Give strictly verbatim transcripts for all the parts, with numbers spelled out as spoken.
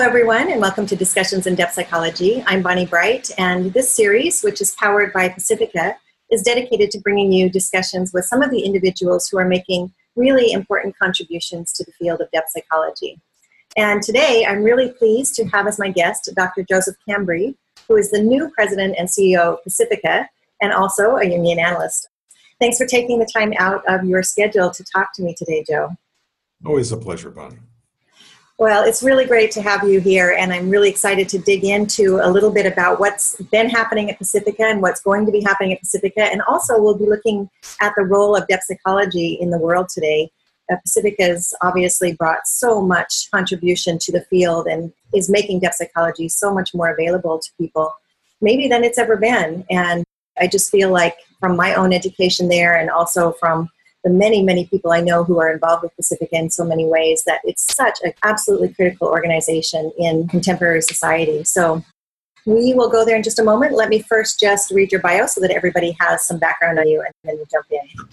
everyone, and welcome to Discussions in Depth Psychology. I'm Bonnie Bright, and this series, which is powered by Pacifica, is dedicated to bringing you discussions with some of the individuals who are making really important contributions to the field of depth psychology. And today, I'm really pleased to have as my guest Doctor Joseph Cambry, who is the new president and C E O of Pacifica, and also a Jungian analyst. Thanks for taking the time out of your schedule to talk to me today, Joe. Always a pleasure, Bonnie. Well, it's really great to have you here, and I'm really excited to dig into a little bit about what's been happening at Pacifica and what's going to be happening at Pacifica, and also we'll be looking at the role of depth psychology in the world today. Uh, Pacifica's obviously brought so much contribution to the field and is making depth psychology so much more available to people, maybe than it's ever been. And I just feel like from my own education there and also from the many, many people I know who are involved with Pacifica in so many ways, that it's such an absolutely critical organization in contemporary society. So we will go there in just a moment. Let me first just read your bio so that everybody has some background on you, and then we'll jump in.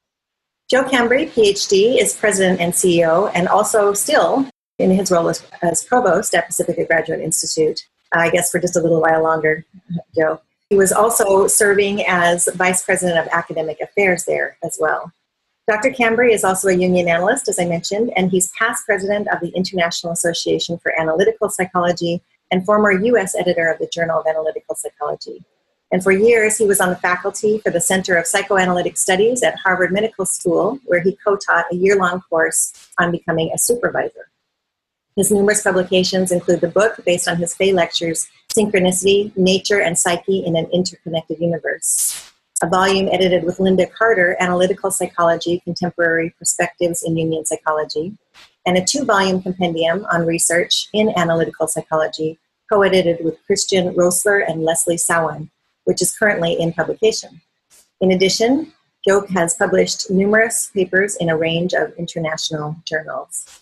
Joe Cambry, P H D, is president and C E O, and also still in his role as, as provost at Pacifica Graduate Institute, I guess for just a little while longer, Joe. He was also serving as vice president of academic affairs there as well. Doctor Cambry is also a Jungian analyst, as I mentioned, and he's past president of the International Association for Analytical Psychology and former U S editor of the Journal of Analytical Psychology. And for years, he was on the faculty for the Center of Psychoanalytic Studies at Harvard Medical School, where he co-taught a year-long course on becoming a supervisor. His numerous publications include the book based on his Fay lectures, Synchronicity, Nature and Psyche in an Interconnected Universe, a volume edited with Linda Carter, Analytical Psychology, Contemporary Perspectives in Jungian Psychology, and a two-volume compendium on research in analytical psychology, co-edited with Christian Roessler and Leslie Sawan, which is currently in publication. In addition, Joe has published numerous papers in a range of international journals.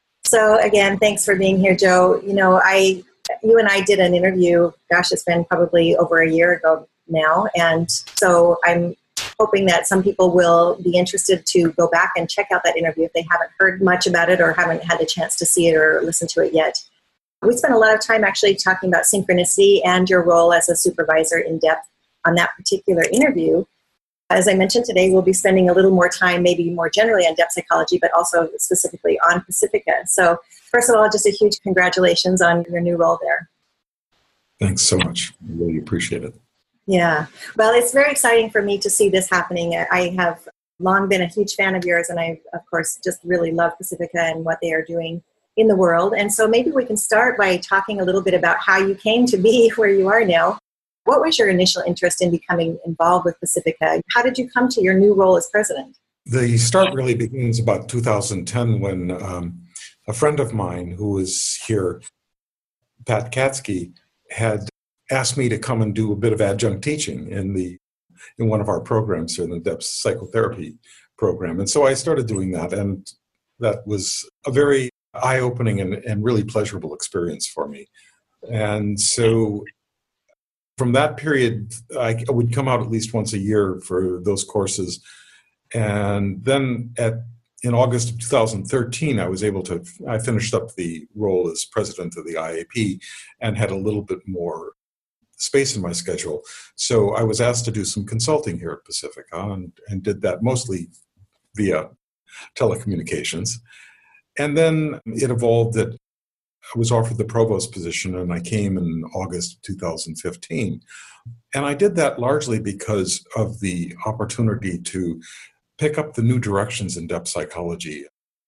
So again, thanks for being here, Joe. You know, I, you and I did an interview, gosh, it's been probably over a year ago now, and so I'm hoping that some people will be interested to go back and check out that interview if they haven't heard much about it or haven't had a chance to see it or listen to it yet. We spent a lot of time actually talking about synchronicity and your role as a supervisor in depth on that particular interview. As I mentioned today, we'll be spending a little more time, maybe more generally on depth psychology, but also specifically on Pacifica. So first of all, just a huge congratulations on your new role there. Thanks so much. I really appreciate it. Yeah. Well, it's very exciting for me to see this happening. I have long been a huge fan of yours, and I, of course, just really love Pacifica and what they are doing in the world. And so maybe we can start by talking a little bit about how you came to be where you are now. What was your initial interest in becoming involved with Pacifica? How did you come to your new role as president? The start really begins about two thousand ten when um, a friend of mine who was here, Pat Katsky, had asked me to come and do a bit of adjunct teaching in the in one of our programs here in the depth psychotherapy program. And so I started doing that, and that was a very eye-opening and, and really pleasurable experience for me. And so from that period, I would come out at least once a year for those courses. And then at in August of two thousand thirteen, I was able to, I finished up the role as president of the I A P and had a little bit more space in my schedule. So I was asked to do some consulting here at Pacifica, and, and did that mostly via telecommunications. And then it evolved that I was offered the provost position, and I came in August of two thousand fifteen. And I did that largely because of the opportunity to pick up the new directions in depth psychology.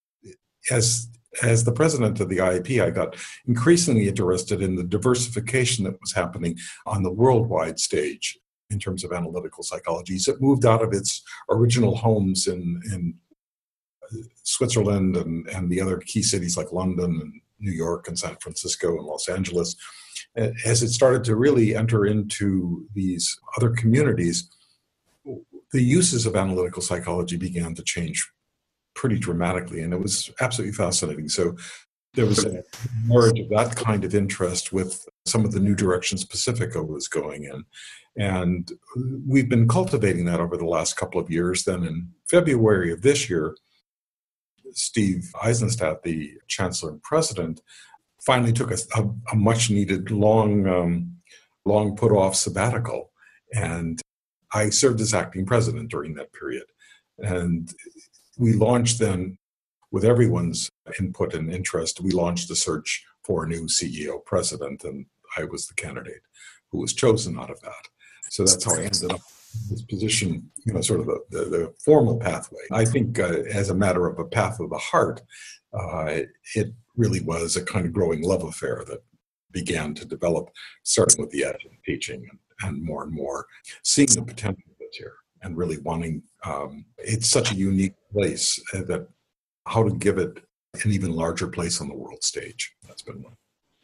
As As the president of the I A P, I got increasingly interested in the diversification that was happening on the worldwide stage in terms of analytical psychology. It moved out of its original homes in, in Switzerland and, and the other key cities like London and New York and San Francisco and Los Angeles. As it started to really enter into these other communities, the uses of analytical psychology began to change pretty dramatically, and it was absolutely fascinating. So there was a merge of that kind of interest with some of the new directions Pacifica was going in. And we've been cultivating that over the last couple of years. Then in February of this year, Steve Eisenstadt, the chancellor and president, finally took a, a, a much needed long, um, long put off sabbatical. And I served as acting president during that period. And we launched then, with everyone's input and interest, we launched the search for a new C E O president, and I was the candidate who was chosen out of that. So that's how I ended up in this position, you know, sort of the, the, the formal pathway. I think uh, as a matter of a path of the heart, uh, it really was a kind of growing love affair that began to develop, starting with the adjunct teaching and, and more and more, seeing the potential that's here and really wanting, um, it's such a unique place uh, that how to give it an even larger place on the world stage. That's been one.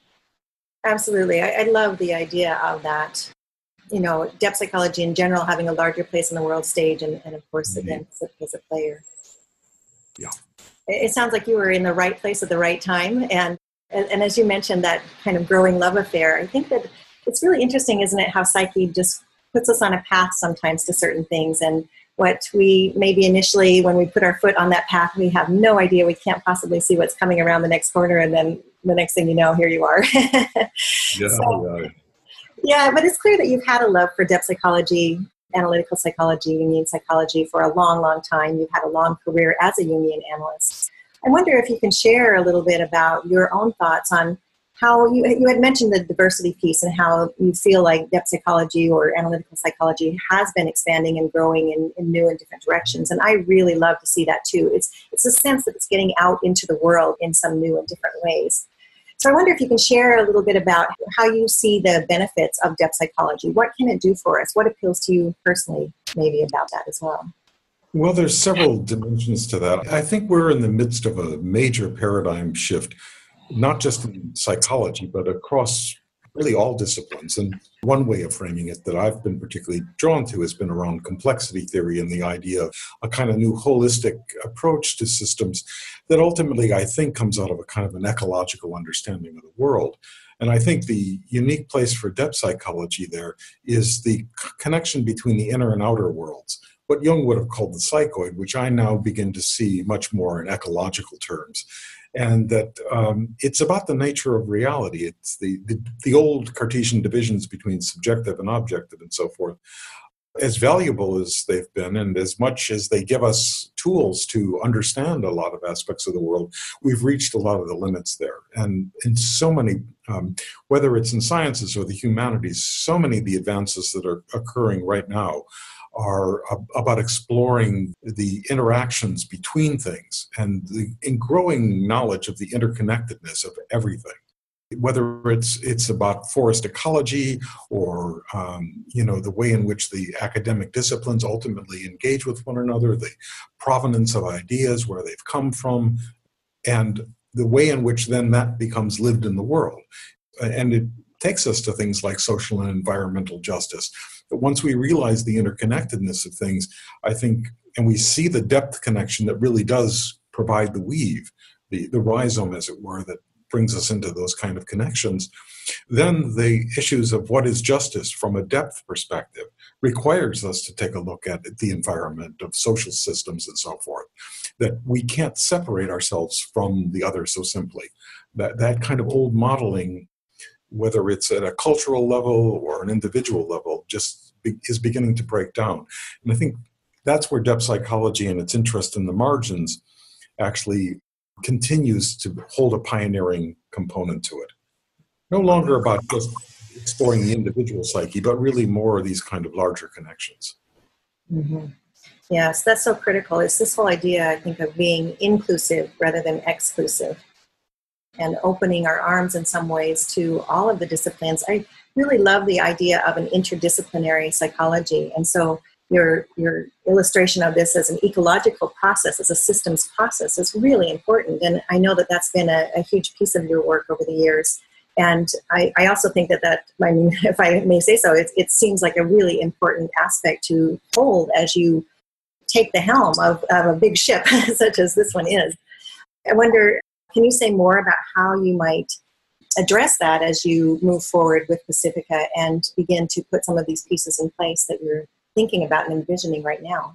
Absolutely. I, I love the idea of that. You know, depth psychology in general having a larger place on the world stage, and, and of course, again, mm-hmm. as a player. Yeah. It, it sounds like you were in the right place at the right time. And, and, and as you mentioned, that kind of growing love affair, I think that it's really interesting, isn't it, how psyche just puts us on a path sometimes to certain things. And what we maybe initially, when we put our foot on that path, we have no idea, we can't possibly see what's coming around the next corner, and then the next thing you know, here you are. yeah, so, yeah. yeah, but it's clear that you've had a love for depth psychology, analytical psychology, Jungian psychology for a long, long time. You've had a long career as a Jungian analyst. I wonder if you can share a little bit about your own thoughts on how you, you had mentioned the diversity piece and how you feel like depth psychology or analytical psychology has been expanding and growing in, in new and different directions. And I really love to see that too. It's, it's a sense that it's getting out into the world in some new and different ways. So I wonder if you can share a little bit about how you see the benefits of depth psychology. What can it do for us? What appeals to you personally maybe about that as well? Well, there's several dimensions to that. I think we're in the midst of a major paradigm shift, not just in psychology, but across really all disciplines. And one way of framing it that I've been particularly drawn to has been around complexity theory and the idea of a kind of new holistic approach to systems that ultimately, I think, comes out of a kind of an ecological understanding of the world. And I think the unique place for depth psychology there is the connection between the inner and outer worlds, what Jung would have called the psychoid, which I now begin to see much more in ecological terms. And that um, it's about the nature of reality. It's the, the, the old Cartesian divisions between subjective and objective and so forth. As valuable as they've been, and as much as they give us tools to understand a lot of aspects of the world, we've reached a lot of the limits there. And in so many, um, whether it's in sciences or the humanities, so many of the advances that are occurring right now are about exploring the interactions between things and the growing knowledge of the interconnectedness of everything. Whether it's it's about forest ecology or um, you know the way in which the academic disciplines ultimately engage with one another, the provenance of ideas, where they've come from, and the way in which then that becomes lived in the world. And it takes us to things like social and environmental justice. But once we realize the interconnectedness of things, I think, and we see the depth connection that really does provide the weave, the, the rhizome, as it were, that brings us into those kind of connections, then the issues of what is justice from a depth perspective requires us to take a look at the environment of social systems and so forth, that we can't separate ourselves from the other so simply. That, that kind of old modeling, whether it's at a cultural level or an individual level, just be, is beginning to break down. And I think that's where depth psychology and its interest in the margins actually continues to hold a pioneering component to it. No longer about just exploring the individual psyche, but really more of these kind of larger connections. Mm-hmm. Yes, that's so critical. It's this whole idea, I think, of being inclusive rather than exclusive, and opening our arms in some ways to all of the disciplines. I really love the idea of an interdisciplinary psychology. And so your your illustration of this as an ecological process, as a systems process, is really important. And I know that that's been a, a huge piece of your work over the years. And I, I also think that that, I mean, if I may say so, it, it seems like a really important aspect to hold as you take the helm of, of a big ship, such as this one is. I wonder, can you say more about how you might address that as you move forward with Pacifica and begin to put some of these pieces in place that you're thinking about and envisioning right now?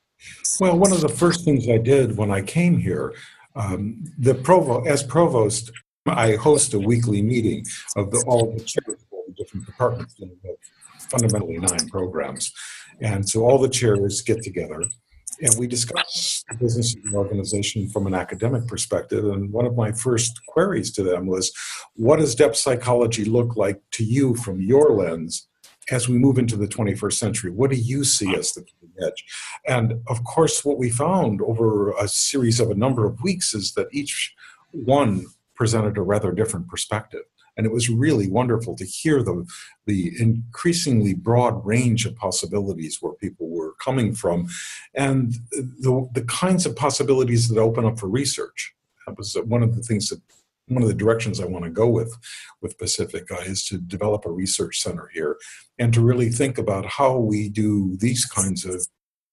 Well, one of the first things I did when I came here, um, the provo- as provost, I host a weekly meeting of the, all the chairs of all the different departments, and we have fundamentally nine programs. And so all the chairs get together and we discuss the business of the organization from an academic perspective. And one of my first queries to them was, what does depth psychology look like to you from your lens as we move into the twenty-first century? What do you see as the cutting edge? And of course, what we found over a series of a number of weeks is that each one presented a rather different perspective. And it was really wonderful to hear the, the increasingly broad range of possibilities where people were coming from and the, the kinds of possibilities that open up for research. That was one of the things that, one of the directions I want to go with, with Pacifica is to develop a research center here and to really think about how we do these kinds of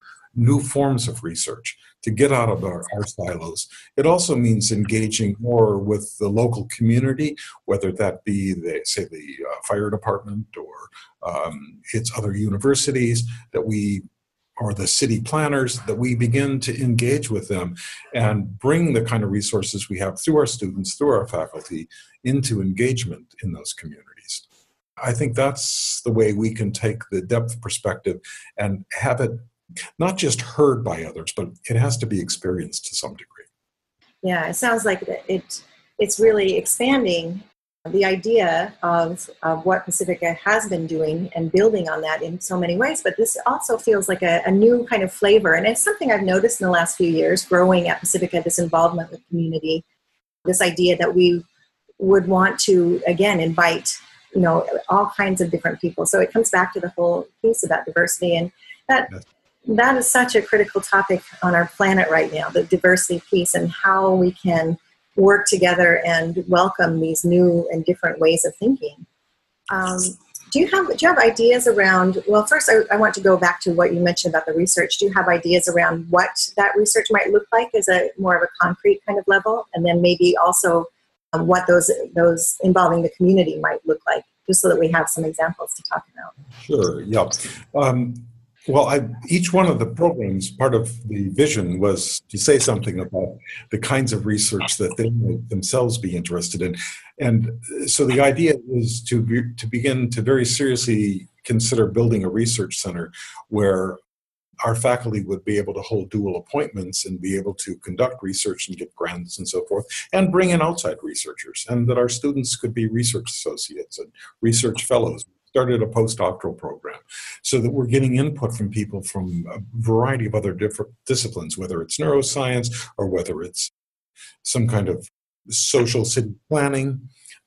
new forms of research to get out of our, our silos. It also means engaging more with the local community, whether that be, the, say, the uh, fire department or um, its other universities, that we, or the city planners, that we begin to engage with them and bring the kind of resources we have through our students, through our faculty, into engagement in those communities. I think that's the way we can take the depth perspective and have it not just heard by others, but it has to be experienced to some degree. Yeah, it sounds like it. It's really expanding the idea of, of what Pacifica has been doing and building on that in so many ways. But this also feels like a, a new kind of flavor. And it's something I've noticed in the last few years, growing at Pacifica, this involvement with community, this idea that we would want to, again, invite, you know, all kinds of different people. So it comes back to the whole piece about diversity. And that yes. That is such a critical topic on our planet right now, the diversity piece and how we can work together and welcome these new and different ways of thinking. Um, do you have do you have ideas around, well, first I, I want to go back to what you mentioned about the research. Do you have ideas around what that research might look like as a more of a concrete kind of level? And then maybe also um, what those those involving the community might look like, just so that we have some examples to talk about. Sure, yeah. Um, Well, I, each one of the programs, part of the vision was to say something about the kinds of research that they might themselves be interested in. And so the idea is to be, to begin to very seriously consider building a research center where our faculty would be able to hold dual appointments and be able to conduct research and get grants and so forth, and bring in outside researchers, and that our students could be research associates and research fellows. Started a postdoctoral program so that we're getting input from people from a variety of other different disciplines, whether it's neuroscience or whether it's some kind of social city planning.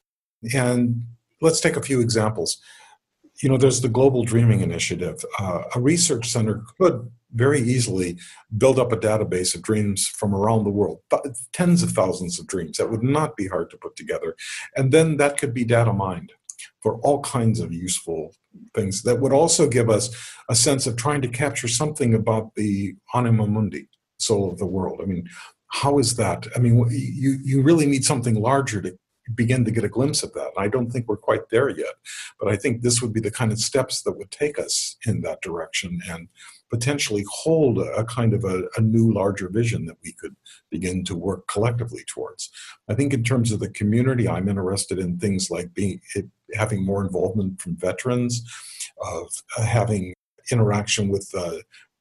And let's take a few examples. You know, there's the Global Dreaming Initiative. Uh, a research center could very easily build up a database of dreams from around the world, tens of thousands of dreams. That would not be hard to put together. And then that could be data mined for all kinds of useful things that would also give us a sense of trying to capture something about the anima mundi, soul of the world. I mean, how is that? I mean, you, you really need something larger to begin to get a glimpse of that. I don't think we're quite there yet, but I think this would be the kind of steps that would take us in that direction and potentially hold a, a kind of a, a new, larger vision that we could begin to work collectively towards. I think in terms of the community, I'm interested in things like being it, having more involvement from veterans, of uh, having interaction with, uh,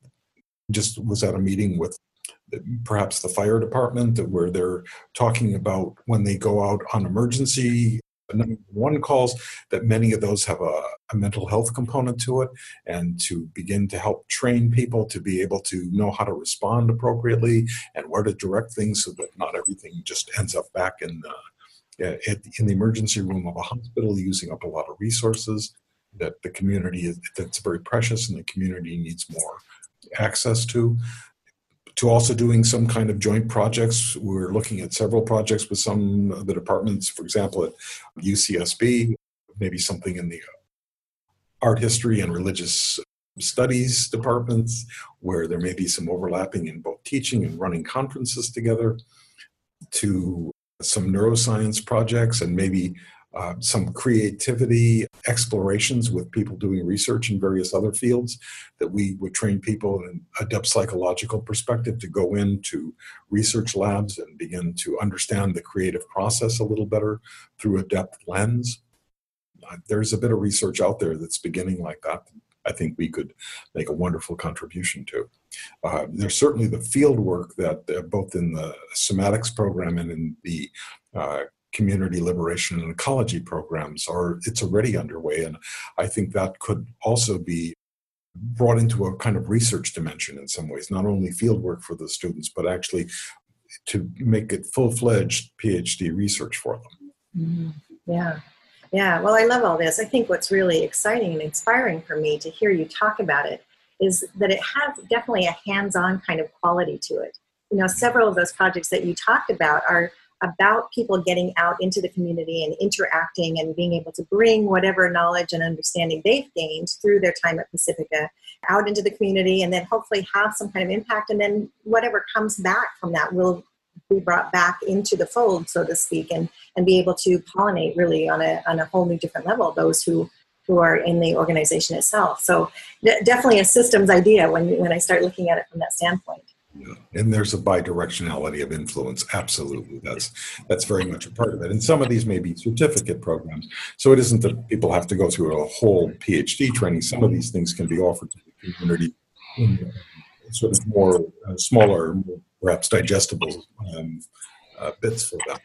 just was at a meeting with perhaps the fire department where they're talking about when they go out on emergency nine one one calls, that many of those have a, a mental health component to it, and to begin to help train people to be able to know how to respond appropriately and where to direct things so that not everything just ends up back in the, in the emergency room of a hospital, using up a lot of resources that the community is, that's very precious and the community needs more access to. To also doing some kind of joint projects. We're looking at several projects with some of the departments, for example, at U C S B, maybe something in the art history and religious studies departments, where there may be some overlapping in both teaching and running conferences together, to some neuroscience projects and maybe uh, some creativity explorations with people doing research in various other fields, that we would train people in a depth psychological perspective to go into research labs and begin to understand the creative process a little better through a depth lens. Uh, there's a bit of research out there that's beginning like that. I think we could make a wonderful contribution to. Uh, there's certainly the field work that uh, both in the somatics program and in the uh, community liberation and ecology programs are, it's already underway. And I think that could also be brought into a kind of research dimension in some ways, not only field work for the students, but actually to make it full-fledged PhD research for them. Mm-hmm. Yeah. Yeah, well, I love all this. I think what's really exciting and inspiring for me to hear you talk about it is that it has definitely a hands-on kind of quality to it. You know, several of those projects that you talked about are about people getting out into the community and interacting and being able to bring whatever knowledge and understanding they've gained through their time at Pacifica out into the community, and then hopefully have some kind of impact, and then whatever comes back from that will be brought back into the fold, so to speak, and, and be able to pollinate really on a on a whole new different level those who, who are in the organization itself. So d- definitely a systems idea when, when I start looking at it from that standpoint. Yeah. And there's a bidirectionality of influence. Absolutely. That's that's very much a part of it. And some of these may be certificate programs. So it isn't that people have to go through a whole PhD training. Some of these things can be offered to the community in sort of more uh, smaller, more perhaps digestible um, uh, bits for them.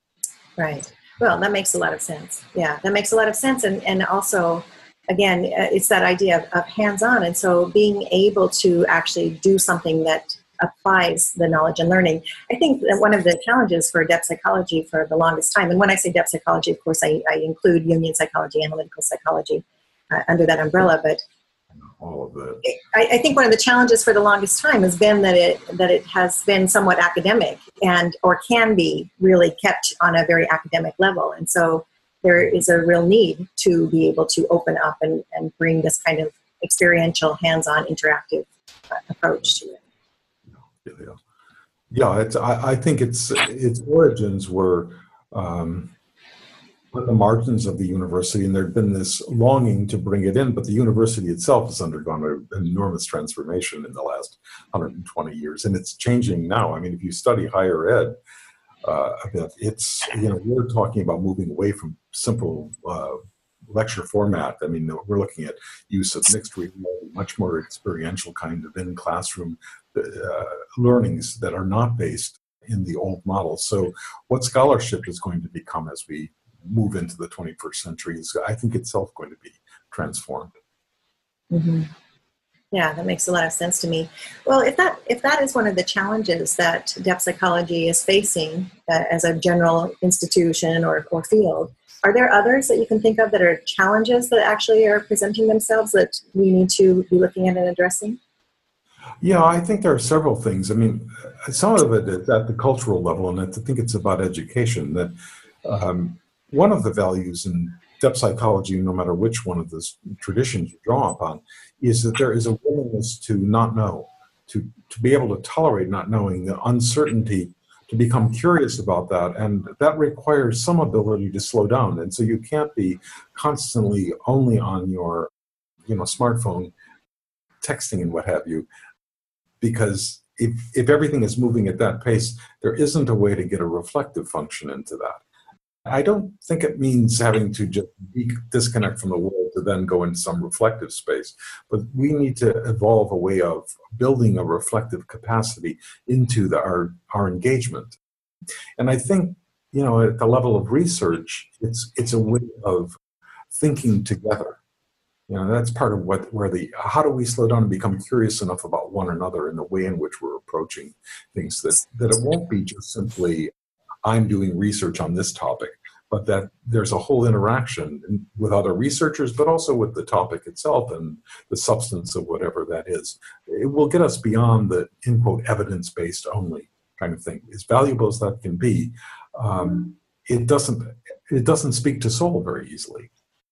Right. Well, that makes a lot of sense. Yeah, that makes a lot of sense. And, and also, again, uh, it's that idea of, of hands-on. And so being able to actually do something that applies the knowledge and learning. I think that one of the challenges for depth psychology for the longest time, and when I say depth psychology, of course, I, I include Jungian psychology, analytical psychology uh, under that umbrella, but all of that. I, I think one of the challenges for the longest time has been that it that it has been somewhat academic and or can be really kept on a very academic level. And so there is a real need to be able to open up and, and bring this kind of experiential, hands-on, interactive uh, approach to it. Yeah, yeah. It's. I, I think its its origins were um, on the margins of the university, and there'd been this longing to bring it in, but the university itself has undergone an enormous transformation in the last one hundred twenty years, and it's changing now. I mean, if you study higher ed uh, a bit, it's, you know, we're talking about moving away from simple uh, lecture format. I mean, we're looking at use of mixed reality, much more experiential kind of in-classroom uh, learnings that are not based in the old model. So what scholarship is going to become as we move into the twenty-first century is, I think, itself going to be transformed. Mm-hmm. Yeah, that makes a lot of sense to me. Well, if that if that is one of the challenges that depth psychology is facing uh, as a general institution or, or field, are there others that you can think of that are challenges that actually are presenting themselves that we need to be looking at and addressing? Yeah, I think there are several things. I mean, some of it is at the cultural level, and I think it's about education. That um, one of the values in depth psychology, no matter which one of the traditions you draw upon, is that there is a willingness to not know, to, to be able to tolerate not knowing, the uncertainty, to become curious about that. And that requires some ability to slow down. And so you can't be constantly only on your, you know, smartphone, texting and what have you, because if, if everything is moving at that pace, there isn't a way to get a reflective function into that. I don't think it means having to just disconnect from the world to then go into some reflective space, but we need to evolve a way of building a reflective capacity into the, our, our engagement. And I think, you know, at the level of research, it's it's a way of thinking together. You know, that's part of what where the how do we slow down and become curious enough about one another in the way in which we're approaching things, that that it won't be just simply I'm doing research on this topic, but that there's a whole interaction with other researchers, but also with the topic itself and the substance of whatever that is. It will get us beyond the, in quote, evidence-based only kind of thing. As valuable as that can be, um, it doesn't it doesn't speak to soul very easily.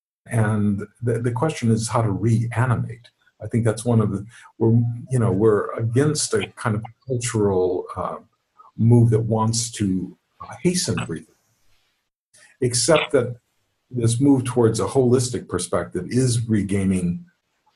And the, the question is how to reanimate. I think that's one of the, we're, you know, we're against a kind of cultural uh, move that wants to hasten everything. Except that this move towards a holistic perspective is regaining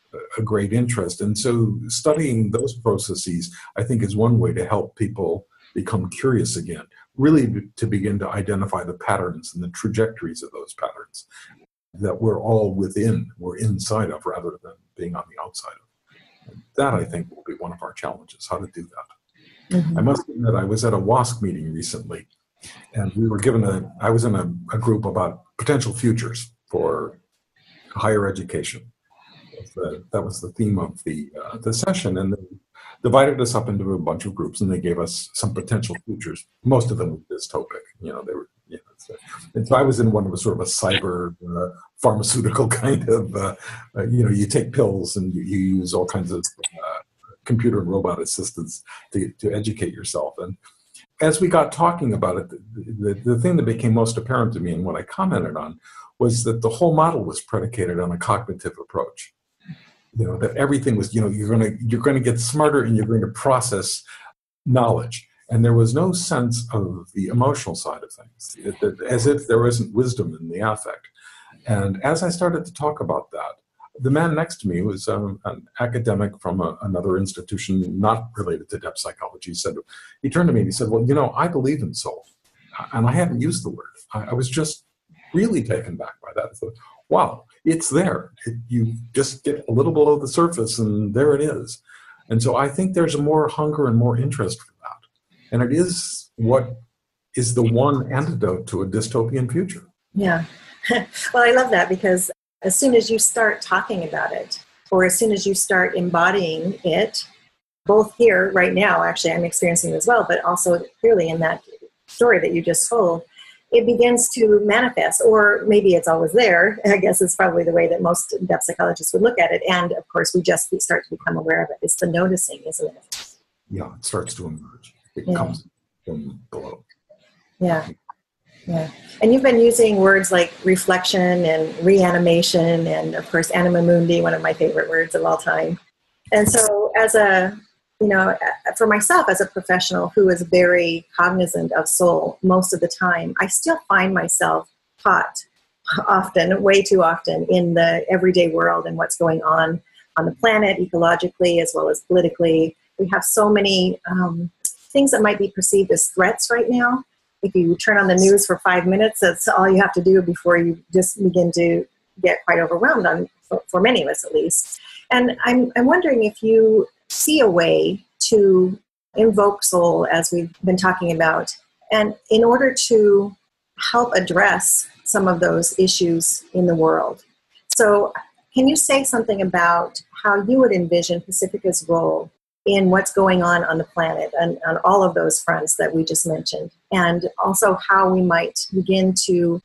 a great interest. And so studying those processes, I think, is one way to help people become curious again, really to begin to identify the patterns and the trajectories of those patterns that we're all within, we're inside of, rather than being on the outside of. And that, I think, will be one of our challenges, how to do that. Mm-hmm. I must admit, I was at a WASC meeting recently, and we were given a, I was in a, a group about potential futures for higher education. The, that was the theme of the uh, the session, and they divided us up into a bunch of groups, and they gave us some potential futures. Most of them were dystopic, you know. They were, you know, so, and so I was in one of a sort of a cyber uh, pharmaceutical kind of, uh, uh, you know, you take pills and you, you use all kinds of uh, computer and robot assistants to to educate yourself. And as we got talking about it, the, the, the thing that became most apparent to me, and what I commented on, was that the whole model was predicated on a cognitive approach. You know, that everything was, you know, you're going to you're going to get smarter and you're going to process knowledge. And there was no sense of the emotional side of things, it, it, as if there wasn't wisdom in the affect. And as I started to talk about that, the man next to me was um, an academic from a, another institution not related to depth psychology. He said, he turned to me and he said, well, you know, I believe in soul. And I hadn't used the word. I, I was just really taken back by that. I thought, wow, it's there. It, you just get a little below the surface and there it is. And so I think there's a more hunger and more interest for that. And it is what is the one antidote to a dystopian future. Yeah. Well, I love that, because as soon as you start talking about it, or as soon as you start embodying it, both here right now, actually I'm experiencing it as well, but also clearly in that story that you just told, it begins to manifest, or maybe it's always there. I guess is probably the way that most depth psychologists would look at it. And of course, we just start to become aware of it. It's the noticing, isn't it? Yeah, it starts to emerge. It yeah. comes from below. Yeah, yeah. And you've been using words like reflection and reanimation, and of course, anima mundi, one of my favorite words of all time. And so, as a You know, for myself as a professional who is very cognizant of soul most of the time, I still find myself caught often, way too often, in the everyday world and what's going on on the planet, ecologically as well as politically. We have so many um, things that might be perceived as threats right now. If you turn on the news for five minutes, that's all you have to do before you just begin to get quite overwhelmed, on, for, for many of us at least. And I'm, I'm wondering if you see a way to invoke soul, as we've been talking about, and in order to help address some of those issues in the world. So can you say something about how you would envision Pacifica's role in what's going on on the planet and on all of those fronts that we just mentioned, and also how we might begin to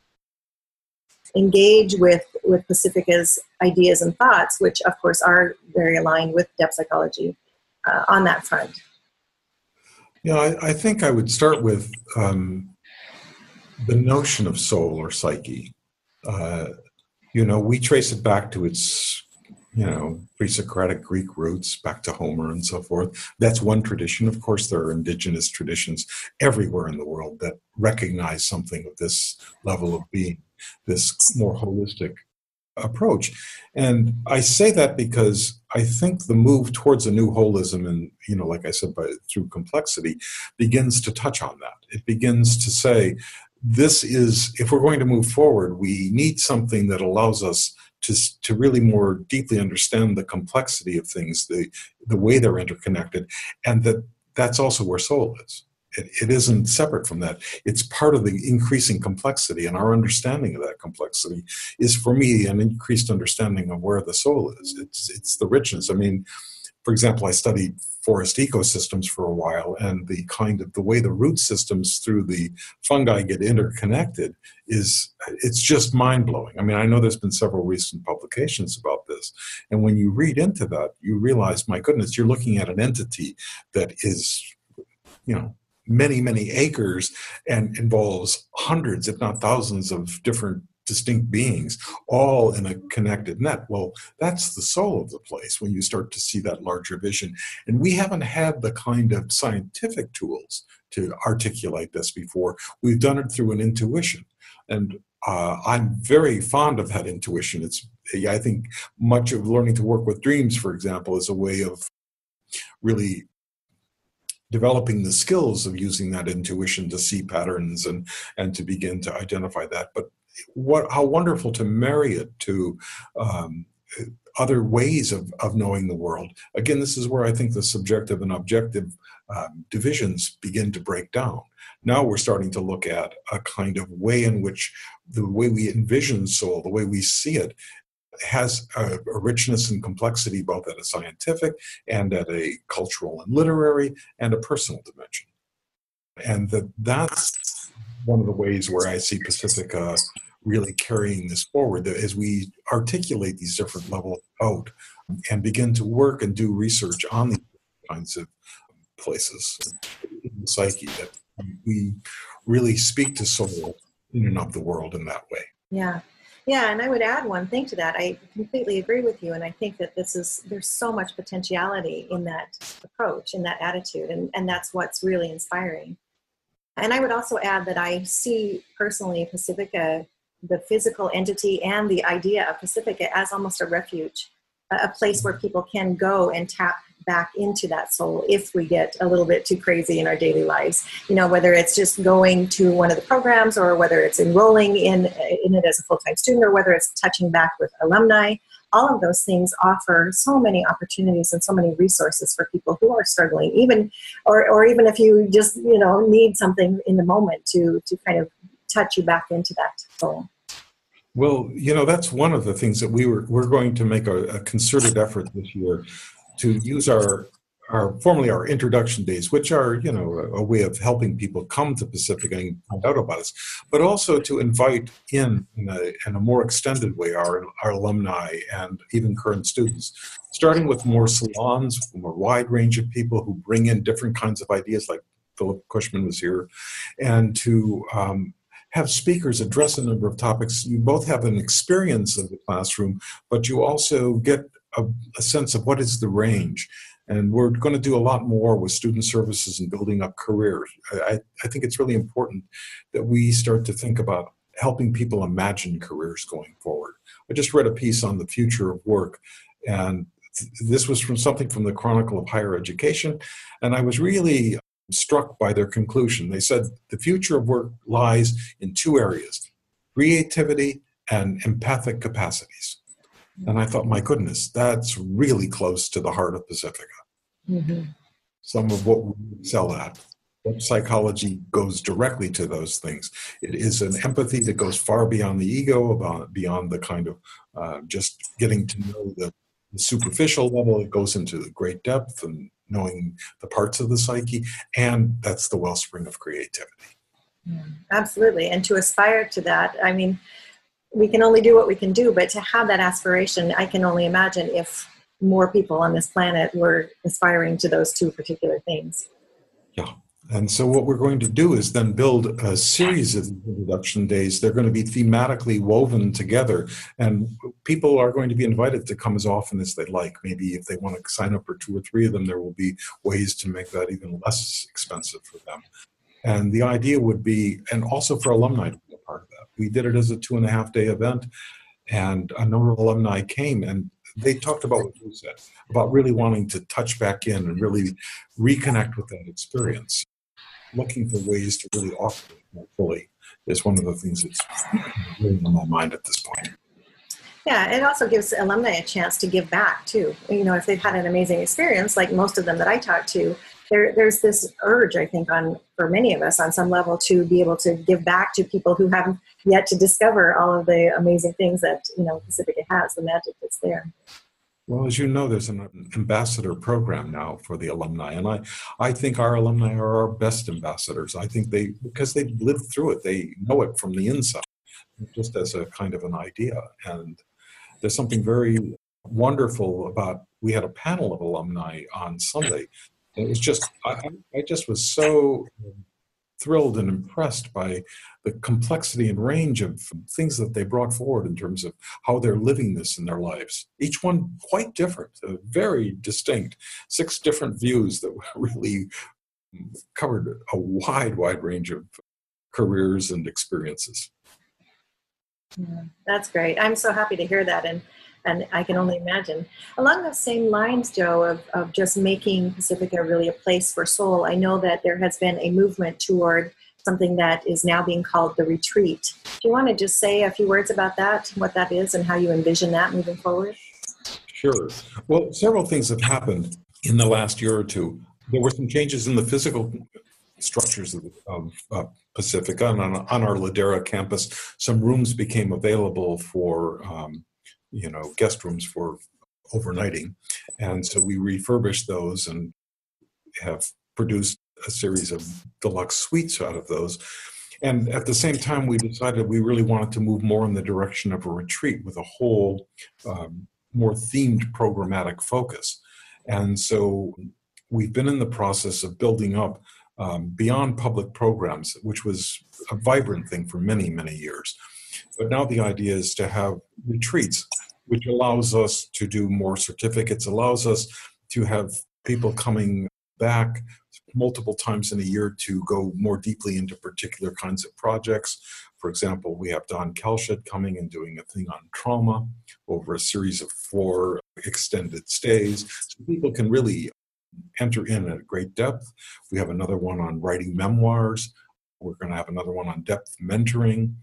engage with, with Pacifica's ideas and thoughts, which of course are very aligned with depth psychology uh, on that front? Yeah, I, I think I would start with um, the notion of soul or psyche. Uh, you know, we trace it back to its, you know, pre-Socratic Greek roots, back to Homer and so forth. That's one tradition. Of course, there are indigenous traditions everywhere in the world that recognize something of this level of being, this more holistic approach. And I say that because I think the move towards a new holism, and, you know, like I said, by, through complexity, begins to touch on that. It begins to say, this is, if we're going to move forward, we need something that allows us to, to really more deeply understand the complexity of things, the, the way they're interconnected, and that that's also where soul is. It, it isn't separate from that. It's part of the increasing complexity, and our understanding of that complexity is, for me, an increased understanding of where the soul is. It's, it's the richness. I mean, for example, I studied forest ecosystems for a while, and the kind of the way the root systems through the fungi get interconnected is, it's just mind-blowing. I mean, I know there's been several recent publications about this, and when you read into that, you realize, my goodness, you're looking at an entity that is, you know, many, many acres and involves hundreds, if not thousands, of different distinct beings, all in a connected net. Well, that's the soul of the place when you start to see that larger vision. And we haven't had the kind of scientific tools to articulate this before. We've done it through an intuition. And uh, I'm very fond of that intuition. It's, I think much of learning to work with dreams, for example, is a way of really developing the skills of using that intuition to see patterns and, and to begin to identify that. But what, how wonderful to marry it to um, other ways of, of knowing the world. Again, this is where I think the subjective and objective um, divisions begin to break down. Now we're starting to look at a kind of way in which the way we envision soul, the way we see it, has a, a richness and complexity both at a scientific and at a cultural and literary and a personal dimension. And that that's one of the ways where I see Pacifica really carrying this forward, that as we articulate these different levels out and begin to work and do research on these kinds of places in the psyche, that we really speak to soul in and of the world in that way. Yeah. Yeah, and I would add one thing to that. I completely agree with you, and I think that this is, there's so much potentiality in that approach, in that attitude, and, and that's what's really inspiring. And I would also add that I see personally Pacifica, the physical entity and the idea of Pacifica, as almost a refuge, a place where people can go and tap back into that soul if we get a little bit too crazy in our daily lives. You know, whether it's just going to one of the programs or whether it's enrolling in, in it as a full-time student or whether it's touching back with alumni, all of those things offer so many opportunities and so many resources for people who are struggling, even, or, or even if you just, you know, need something in the moment to, to kind of touch you back into that soul. Well, you know, that's one of the things that we were, we're going to make a, a concerted effort this year to use our, our, formerly our introduction days, which are, you know, a, a way of helping people come to Pacifica and find out about us, but also to invite in, in a, in a more extended way, our, our alumni and even current students, starting with more salons, a more wide range of people who bring in different kinds of ideas, like Philip Cushman was here, and to um, have speakers address a number of topics. You both have an experience of the classroom, but you also get a, a sense of what is the range. And we're going to do a lot more with student services and building up careers. I, I think it's really important that we start to think about helping people imagine careers going forward. I just read a piece on the future of work, and th- this was from something from the Chronicle of Higher Education, and I was really struck by their conclusion. They said the future of work lies in two areas: creativity and empathic capacities. And I thought, my goodness, that's really close to the heart of Pacifica. Mm-hmm. Some of what we excel at. What psychology goes directly to those things. It is an empathy that goes far beyond the ego, about beyond the kind of uh, just getting to know the, the superficial level. It goes into the great depth and knowing the parts of the psyche, and that's the wellspring of creativity. Yeah, absolutely. And to aspire to that, I mean, we can only do what we can do, but to have that aspiration, I can only imagine if more people on this planet were aspiring to those two particular things. Yeah. And so what we're going to do is then build a series of introduction days. They're going to be thematically woven together, and people are going to be invited to come as often as they like. Maybe if they want to sign up for two or three of them, there will be ways to make that even less expensive for them. And the idea would be, and also for alumni to be a part of that. We did it as a two and a half day event, and a number of alumni came, and they talked about what you said, about really wanting to touch back in and really reconnect with that experience. Looking for ways to really offer it more fully is one of the things that's really on my mind at this point. Yeah, it also gives alumni a chance to give back too. You know, if they've had an amazing experience, like most of them that I talk to, there, there's this urge, I think, on for many of us on some level to be able to give back to people who haven't yet to discover all of the amazing things that, you know, Pacifica has, the magic that's there. Well, as you know, there's an ambassador program now for the alumni, and I, I think our alumni are our best ambassadors. I think they, because they've lived through it, they know it from the inside, just as a kind of an idea. And there's something very wonderful about, we had a panel of alumni on Sunday. And it was just, I, I just was so thrilled and impressed by the complexity and range of things that they brought forward in terms of how they're living this in their lives. Each one quite different, uh, very distinct, six different views that really covered a wide, wide range of careers and experiences. Yeah, that's great. I'm so happy to hear that, and and I can only imagine. Along those same lines, Joe, of, of just making Pacifica really a place for soul, I know that there has been a movement toward something that is now being called the retreat. Do you want to just say a few words about that, what that is, and how you envision that moving forward? Sure. Well, several things have happened in the last year or two. There were some changes in the physical structures of, of uh, Pacifica, and on, on our Ladera campus, some rooms became available for, um, you know, guest rooms for overnighting. And so we refurbished those and have produced a series of deluxe suites out of those. And at the same time, we decided we really wanted to move more in the direction of a retreat with a whole um, more themed programmatic focus. And so we've been in the process of building up um, beyond public programs, which was a vibrant thing for many, many years. But now the idea is to have retreats, which allows us to do more certificates, allows us to have people coming back multiple times in a year to go more deeply into particular kinds of projects. For example, we have Don Kalschet coming and doing a thing on trauma over a series of four extended stays. So people can really enter in at great depth. We have another one on writing memoirs. We're going to have another one on depth mentoring.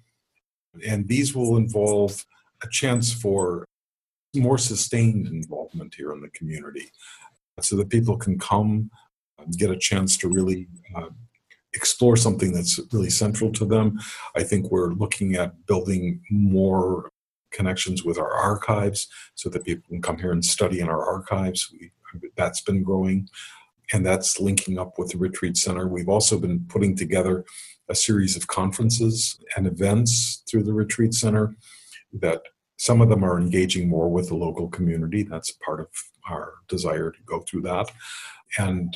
And these will involve a chance for more sustained involvement here in the community so that people can come and get a chance to really uh, explore something that's really central to them. I think we're looking at building more connections with our archives so that people can come here and study in our archives. We, that's been growing, and that's linking up with the Retreat Center. We've also been putting together a series of conferences and events through the Retreat Center that some of them are engaging more with the local community. That's part of our desire to go through that. And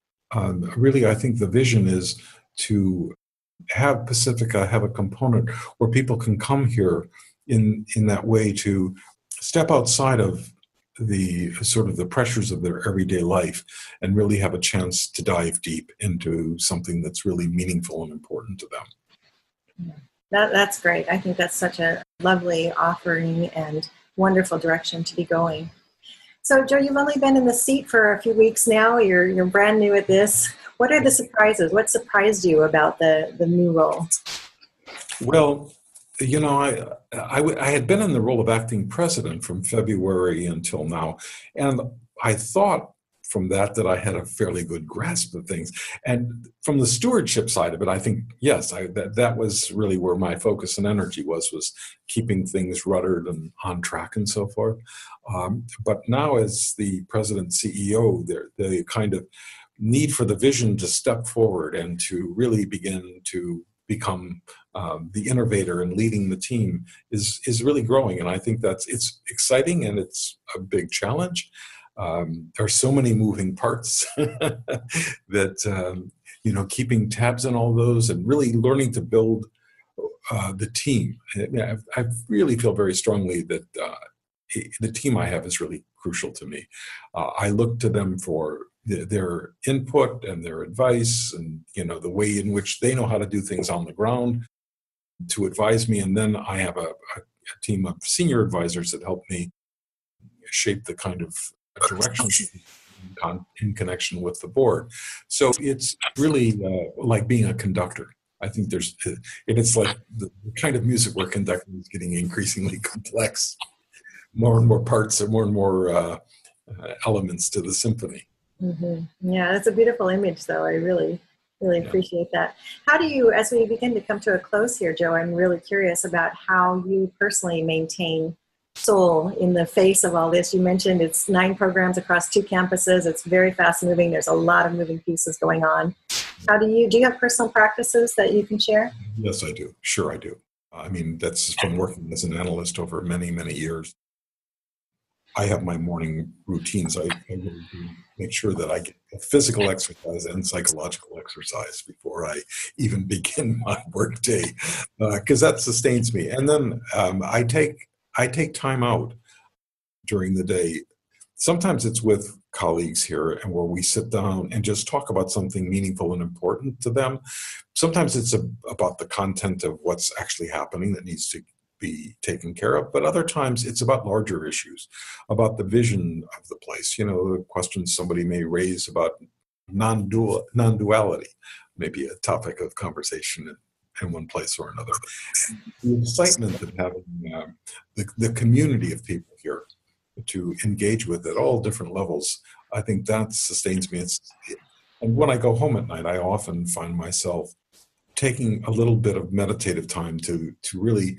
um, really, I think the vision is to have Pacifica have a component where people can come here in, in that way to step outside of the sort of the pressures of their everyday life and really have a chance to dive deep into something that's really meaningful and important to them. Yeah. That, that's great. I think that's such a lovely offering and wonderful direction to be going. So, Joe, you've only been in the seat for a few weeks now. You're you're brand new at this. What are the surprises? What surprised you about the, the new role? Well, you know, I, I, I had been in the role of acting president from February until now, and I thought from that that I had a fairly good grasp of things. And from the stewardship side of it, I think, yes, I, that, that was really where my focus and energy was, was keeping things ruddered and on track and so forth. Um, but now as the president C E O, the, the kind of need for the vision to step forward and to really begin to become um, the innovator and leading the team is is really growing. And I think that's, it's exciting and it's a big challenge. Um, there are so many moving parts that, um, you know, keeping tabs on all those and really learning to build uh, the team. I, I really feel very strongly that uh, the team I have is really crucial to me. Uh, I look to them for the, their input and their advice and, you know, the way in which they know how to do things on the ground to advise me. And then I have a, a, a team of senior advisors that help me shape the kind of direction in, in connection with the board. So it's really uh, like being a conductor. I think there's, and it's like the kind of music we're conducting is getting increasingly complex. More and more parts and more and more uh, uh, elements to the symphony. Mm-hmm. Yeah, that's a beautiful image, though. I really, really Yeah. appreciate that. How do you, as we begin to come to a close here, Joe, I'm really curious about how you personally maintain soul in the face of all this. You mentioned it's nine programs across two campuses. It's very fast moving. There's a lot of moving pieces going on. How do you, do you have personal practices that you can share? Yes, I do. Sure, I do. I mean, that's from working as an analyst over many, many years. I have my morning routines. I, I really do make sure that I get physical exercise and psychological exercise before I even begin my work day, because uh, that sustains me. And then um, I take I take time out during the day. Sometimes it's with colleagues here and where we sit down and just talk about something meaningful and important to them. Sometimes it's a, about the content of what's actually happening that needs to be taken care of, but other times it's about larger issues, about the vision of the place. You know, the questions somebody may raise about non-dual, non-duality, maybe a topic of conversation in, in one place or another. The excitement of having um, the, the community of people here to engage with at all different levels, I think that sustains me. It's, and when I go home at night, I often find myself taking a little bit of meditative time to to really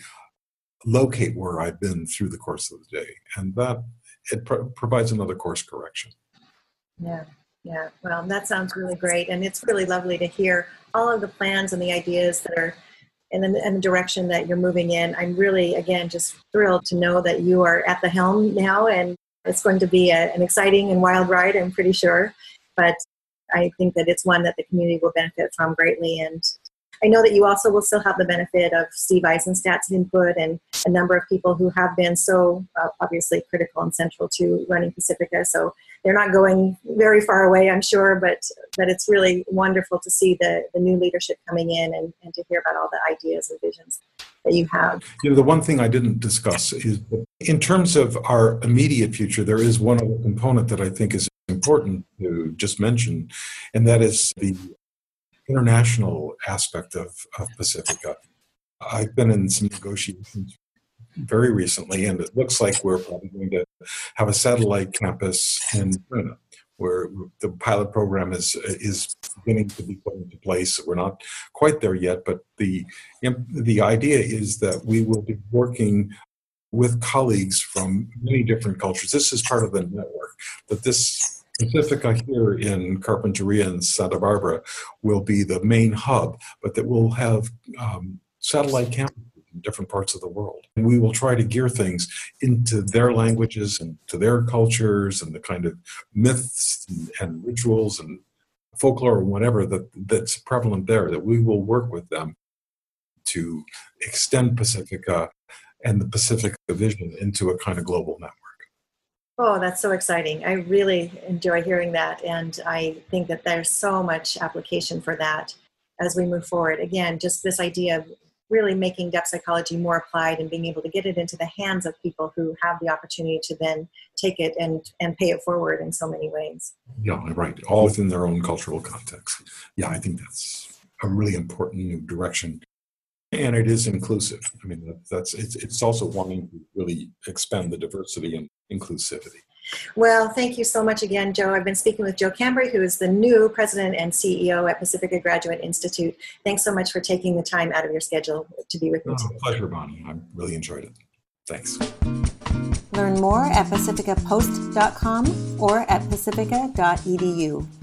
locate where I've been through the course of the day, and that it pro- provides another course correction. Yeah, yeah. Well, that sounds really great, and it's really lovely to hear all of the plans and the ideas that are in the, in the direction that you're moving in. I'm really, again, just thrilled to know that you are at the helm now, and it's going to be a, an exciting and wild ride, I'm pretty sure, but I think that it's one that the community will benefit from greatly. And I know that you also will still have the benefit of Steve Eisenstadt's input and a number of people who have been so uh, obviously critical and central to running Pacifica. So they're not going very far away, I'm sure, but but it's really wonderful to see the, the new leadership coming in and, and to hear about all the ideas and visions that you have. You know, the one thing I didn't discuss is that in terms of our immediate future, there is one other component that I think is important to just mention, and that is the international aspect of, of Pacifica. I've been in some negotiations very recently, and it looks like we're probably going to have a satellite campus in China, where the pilot program is is beginning to be put into place. We're not quite there yet, but the the idea is that we will be working with colleagues from many different cultures. This is part of the network, that this Pacifica here in Carpinteria and Santa Barbara will be the main hub, but that we'll have um, satellite campuses in different parts of the world. And we will try to gear things into their languages and to their cultures and the kind of myths and, and rituals and folklore or whatever that, that's prevalent there, that we will work with them to extend Pacifica and the Pacifica vision into a kind of global network. Oh, that's so exciting. I really enjoy hearing that. And I think that there's so much application for that as we move forward. Again, just this idea of really making depth psychology more applied and being able to get it into the hands of people who have the opportunity to then take it and, and pay it forward in so many ways. Yeah, right. All within their own cultural context. Yeah, I think that's a really important new direction. And it is inclusive. I mean, that's it's it's also wanting to really expand the diversity and inclusivity. Well, thank you so much again, Joe. I've been speaking with Joe Cambray, who is the new president and C E O at Pacifica Graduate Institute. Thanks so much for taking the time out of your schedule to be with me Oh, today. pleasure, Bonnie. I really enjoyed it. Thanks. Learn more at pacifica post dot com or at pacifica dot e d u.